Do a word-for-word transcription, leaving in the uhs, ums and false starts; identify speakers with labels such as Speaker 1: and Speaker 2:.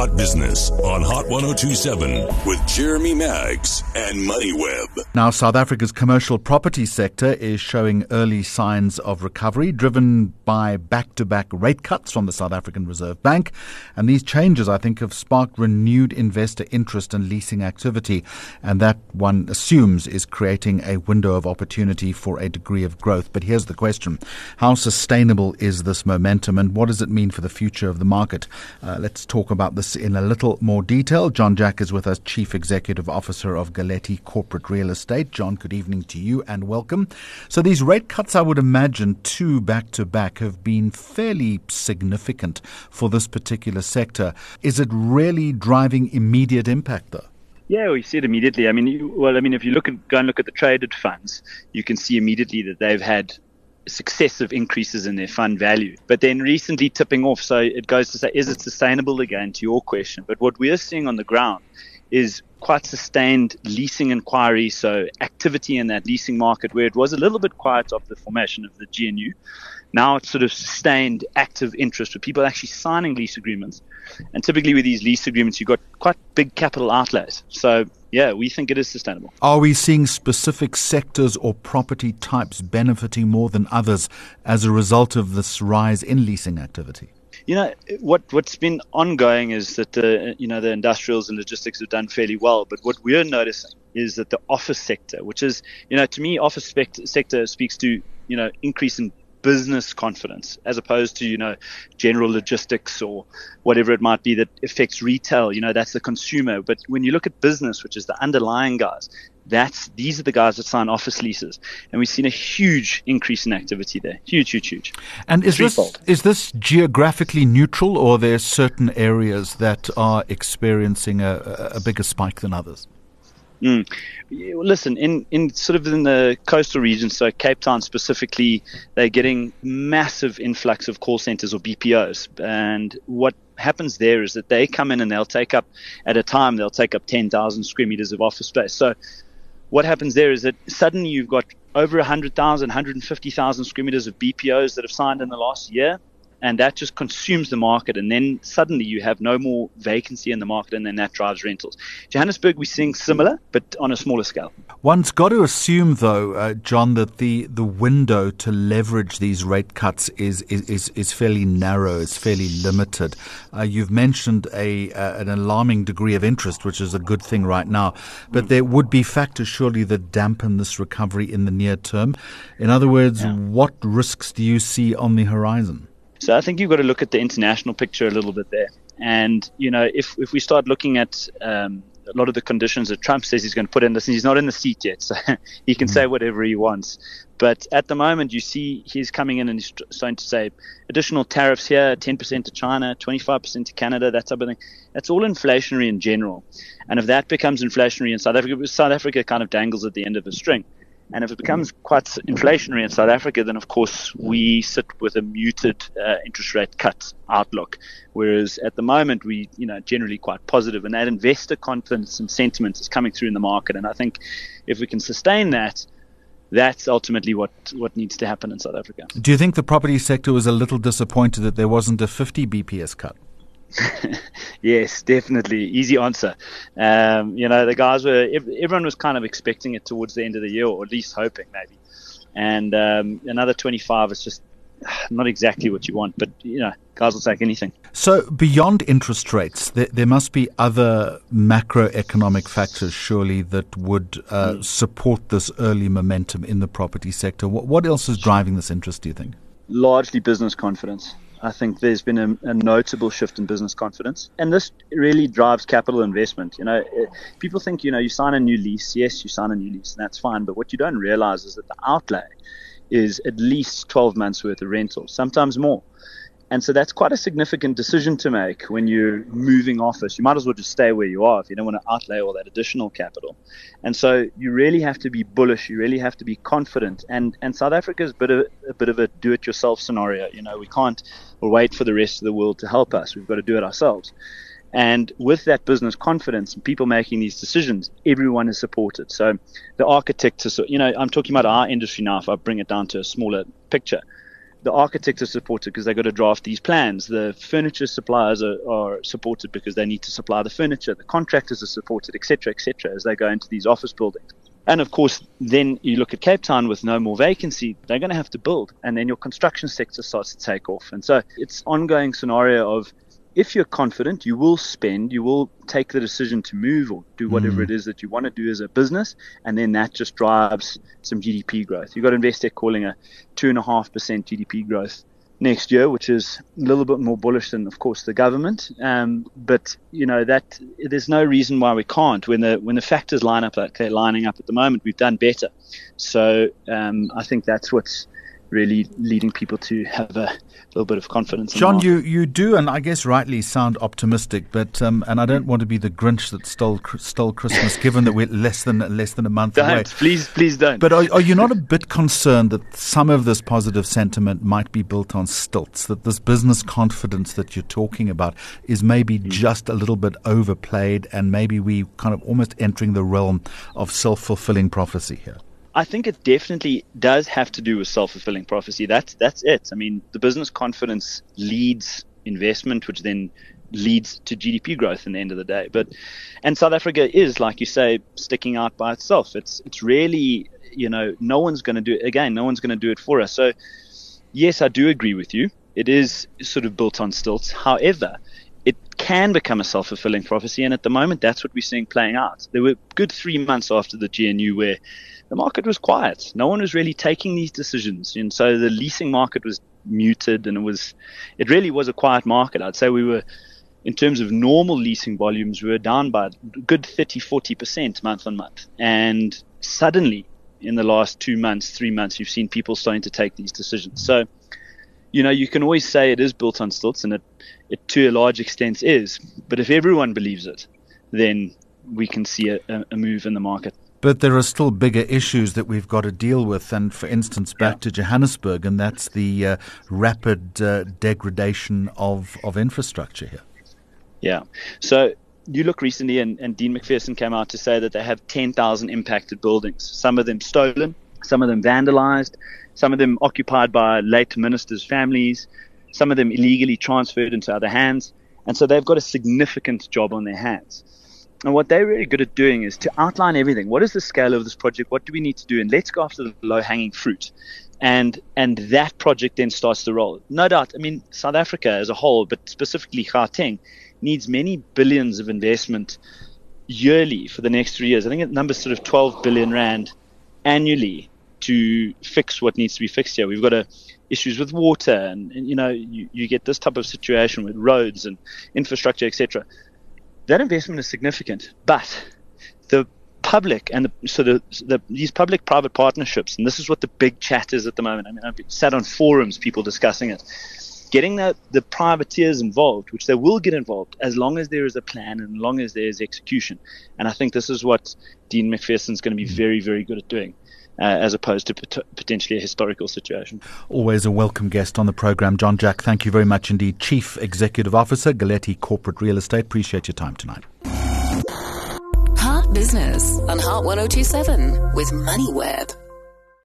Speaker 1: Hot Business on Hot one oh two point seven with Jeremy Maggs and MoneyWeb.
Speaker 2: Now, South Africa's commercial property sector is showing early signs of recovery, driven by back-to-back rate cuts from the South African Reserve Bank. And these changes, I think, have sparked renewed investor interest in leasing activity. And that, one assumes, is creating a window of opportunity for a degree of growth. But here's the question. How sustainable is this momentum, and what does it mean for the future of the market? Uh, let's talk about this in a little more detail. John Jack is with us, Chief Executive Officer of Galetti Corporate Real Estate. John, good evening to you and welcome. So these rate cuts, I would imagine, two back-to-back, have been fairly significant for this particular sector. Is it really driving immediate impact, though?
Speaker 3: Yeah, we see it immediately. I mean, you, well, I mean, if you look at go and look at the traded funds, you can see immediately that they've had successive increases in their fund value, but then recently tipping off. So it goes to say, is it sustainable again, to your question? But what we're seeing on the ground is quite sustained leasing inquiry, so activity in that leasing market where it was a little bit quiet after the formation of the G N U. Now it's sort of sustained active interest with people actually signing lease agreements. And typically with these lease agreements, you've got quite big capital outlays. So yeah, we think it is sustainable.
Speaker 2: Are we seeing specific sectors or property types benefiting more than others as a result of this rise in leasing activity?
Speaker 3: You know, what, what's been ongoing is that the, you know, the industrials and logistics have done fairly well. But what we're noticing is that the office sector, which is, you know, to me, office spect- sector speaks to, you know, increase in business confidence as opposed to, you know, general logistics or whatever it might be that affects retail. You know, that's the consumer. But when you look at business, which is the underlying guys, that's these are the guys that sign office leases. And we've seen a huge increase in activity there. Huge, huge, huge.
Speaker 2: And is this, is this geographically neutral, or are there certain areas that are experiencing a, a bigger spike than others?
Speaker 3: Mm. Listen, in, in sort of in the coastal regions, so Cape Town specifically, they're getting massive influx of call centers or B P Os. And what happens there is that they come in and they'll take up, at a time, they'll take up ten thousand square meters of office space. So what happens there is that suddenly you've got over one hundred thousand, one hundred fifty thousand square meters of B P Os that have signed in the last year. And that just consumes the market. And then suddenly you have no more vacancy in the market, and then that drives rentals. Johannesburg, we're seeing similar, but on a smaller scale.
Speaker 2: One's got to assume, though, uh, John, that the, the window to leverage these rate cuts is is, is, is fairly narrow, it's fairly limited. Uh, you've mentioned a uh, an alarming degree of interest, which is a good thing right now. But there would be factors, surely, that dampen this recovery in the near term. In other words, yeah. What risks do you see on the horizon?
Speaker 3: So I think you've got to look at the international picture a little bit there. And, you know, if, if we start looking at um, a lot of the conditions that Trump says he's going to put in, listen, he's not in the seat yet, so he can mm-hmm. say whatever he wants. But at the moment, you see he's coming in and he's starting to say additional tariffs here, ten percent to China, twenty-five percent to Canada, that type of thing. That's all inflationary in general. And if that becomes inflationary in South Africa, South Africa kind of dangles at the end of a string. And if it becomes quite inflationary in South Africa, then, of course, we sit with a muted uh, interest rate cut outlook, whereas at the moment we, you know, generally quite positive. And that investor confidence and sentiment is coming through in the market. And I think if we can sustain that, that's ultimately what, what needs to happen in South Africa.
Speaker 2: Do you think the property sector was a little disappointed that there wasn't a fifty B P S cut?
Speaker 3: Yes, definitely. Easy answer. Um, you know, the guys were, everyone was kind of expecting it towards the end of the year, or at least hoping maybe. And um, another twenty-five is just not exactly what you want, but, you know, guys will take anything.
Speaker 2: So beyond interest rates, there, there must be other macroeconomic factors, surely, that would uh, mm. support this early momentum in the property sector. What, what else is driving this interest, do you think?
Speaker 3: Largely business confidence. I think there's been a, a notable shift in business confidence, and this really drives capital investment. You know, people think, you know, you sign a new lease. Yes, you sign a new lease, and that's fine. But what you don't realize is that the outlay is at least twelve months worth of rental, sometimes more. And so that's quite a significant decision to make when you're moving office. You might as well just stay where you are if you don't want to outlay all that additional capital. And so you really have to be bullish. You really have to be confident. And and South Africa is a bit of a bit of a do-it-yourself scenario. You know, we can't wait for the rest of the world to help us. We've got to do it ourselves. And with that business confidence and people making these decisions, everyone is supported. So the architects, you know, I'm talking about our industry now, if I bring it down to a smaller picture. The architects are supported because they've got to draft these plans. The furniture suppliers are, are supported because they need to supply the furniture. The contractors are supported, et cetera, et cetera, as they go into these office buildings. And of course, then you look at Cape Town with no more vacancy, they're going to have to build. And then your construction sector starts to take off. And so it's ongoing scenario of, if you're confident, you will spend, you will take the decision to move or do whatever mm. it is that you want to do as a business. And then that just drives some G D P growth. You've got Investec calling a two point five percent G D P growth next year, which is a little bit more bullish than, of course, the government. Um, but, you know, that there's no reason why we can't. When the when the factors line up like they're lining up at the moment, we've done better. So um, I think that's what's really leading people to have a little bit of confidence.
Speaker 2: John, you, you do, and I guess rightly, sound optimistic, but um, and I don't want to be the Grinch that stole stole Christmas, given that we're less than less than a month
Speaker 3: don't,
Speaker 2: away.
Speaker 3: Please, please don't.
Speaker 2: But are, are you not a bit concerned that some of this positive sentiment might be built on stilts, that this business confidence that you're talking about is maybe mm. just a little bit overplayed, and maybe we kind of almost entering the realm of self-fulfilling prophecy here?
Speaker 3: I think it definitely does have to do with self-fulfilling prophecy. That's that's it. I mean, the business confidence leads investment, which then leads to G D P growth in the end of the day. But and South Africa is, like you say, sticking out by itself. It's it's really, you know, no one's going to do it again. No one's going to do it for us. So yes, I do agree with you. It is sort of built on stilts. However, it can become a self-fulfilling prophecy, and at the moment, that's what we're seeing playing out. There were good three months after the G N U where the market was quiet. No one was really taking these decisions. And so the leasing market was muted, and it was, it really was a quiet market. I'd say we were, in terms of normal leasing volumes, we were down by a good thirty, forty percent month on month. And suddenly, in the last two months, three months, you've seen people starting to take these decisions. So, you know, you can always say it is built on stilts, and it, it to a large extent is. But if everyone believes it, then we can see a, a move in the market.
Speaker 2: But there are still bigger issues that we've got to deal with. And for instance, back yeah. to Johannesburg, and that's the uh, rapid uh, degradation of, of infrastructure here.
Speaker 3: Yeah. So you look recently, and, and Dean McPherson came out to say that they have ten thousand impacted buildings, some of them stolen, some of them vandalized, some of them occupied by late ministers' families, some of them illegally transferred into other hands. And so they've got a significant job on their hands. And what they're really good at doing is to outline everything. What is the scale of this project? What do we need to do? And let's go after the low-hanging fruit. And and that project then starts to roll. No doubt, I mean, South Africa as a whole, but specifically Gauteng, needs many billions of investment yearly for the next three years. I think the number's sort of twelve billion rand annually to fix what needs to be fixed here. We've got a, issues with water, and, and you know, you, you get this type of situation with roads and infrastructure, et cetera. That investment is significant, but the public and the, so the, the, these public-private partnerships, and this is what the big chat is at the moment. I mean, I've sat on forums, people discussing it. Getting the, the privateers involved, which they will get involved as long as there is a plan and as long as there is execution. And I think this is what Dean McPherson is going to be very, very good at doing. Uh, as opposed to pot- potentially a historical situation.
Speaker 2: Always a welcome guest on the program. John Jack, thank you very much indeed. Chief Executive Officer, Galetti Corporate Real Estate. Appreciate your time tonight.
Speaker 4: Heart Business on Heart one oh two seven with MoneyWeb.